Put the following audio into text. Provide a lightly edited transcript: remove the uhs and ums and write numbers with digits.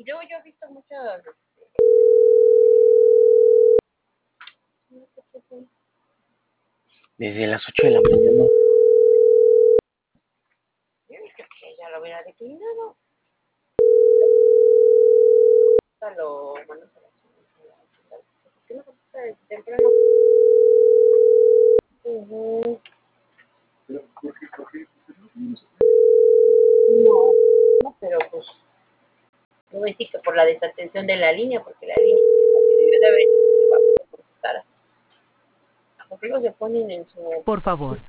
Yo he visto muchas, Desde las 8 de la mañana. yo dije que ella lo hubiera declinado. Lo mandas a la chingada. ¿Por qué no contesta desde temprano? No, no, pero pues no voy a decir que por la desatención de la línea, porque la línea debió de haber hecho que contestara. Porque luego se ponen en su Por favor,